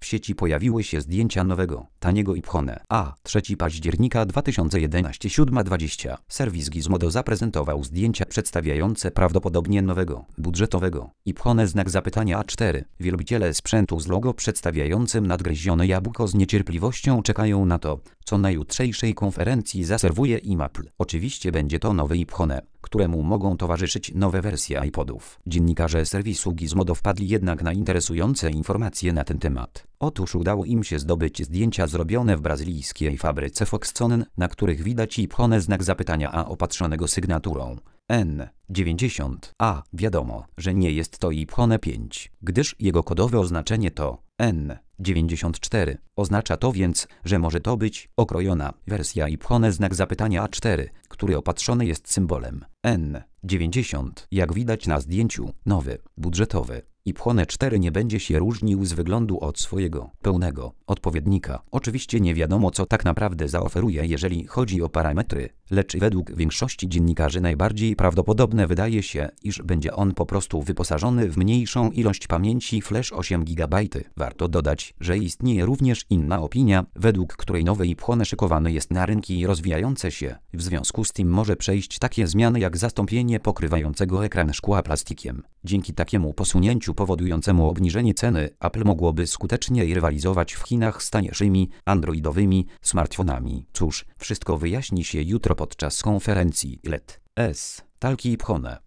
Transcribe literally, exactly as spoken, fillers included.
sieci pojawiły się zdjęcia nowego, taniego iPhone A. trzeciego października dwa tysiące jedenastego, siódma dwadzieścia. Serwis Gizmodo zaprezentował zdjęcia przedstawiające prawdopodobnie nowego, budżetowego iPhone znak zapytania A cztery. Wielbiciele sprzętu z logo przedstawiającym nadgryzione jabłko z niecierpliwością czekają na to, co na jutrzejszej konferencji zaserwuje im Apple. Oczywiście będzie to nowy iPhone, któremu mogą towarzyszyć nowe wersje iPodów. Dziennikarze serwisu Gizmodo wpadli jednak na interesujące informacje na ten temat. Otóż udało im się zdobyć zdjęcia zrobione w brazylijskiej fabryce Foxconn, na których widać iPhone znak zapytania A opatrzonego sygnaturą N dziewięćdziesiąt A. Wiadomo, że nie jest to iPhone pięć, gdyż jego kodowe oznaczenie to N dziewięćdziesiąt cztery. Oznacza to więc, że może to być okrojona wersja iPhone znak zapytania A cztery, który opatrzony jest symbolem N dziewięćdziesiąt. Jak widać na zdjęciu, nowy, budżetowy iPhone cztery nie będzie się różnił z wyglądu od swojego pełnego odpowiednika. Oczywiście nie wiadomo, co tak naprawdę zaoferuje, jeżeli chodzi o parametry, lecz według większości dziennikarzy najbardziej prawdopodobne wydaje się, iż będzie on po prostu wyposażony w mniejszą ilość pamięci flash osiem gigabajtów. Warto dodać, że istnieje również inna opinia, według której nowy iPhone szykowany jest na rynki rozwijające się. W związku z tym może przejść takie zmiany jak zastąpienie pokrywającego ekran szkła plastikiem. Dzięki takiemu posunięciu powodującemu obniżenie ceny Apple mogłoby skutecznie rywalizować w Chinach z tańszymi androidowymi smartfonami. Cóż, wszystko wyjaśni się jutro podczas konferencji L E D S. Talki iPhone.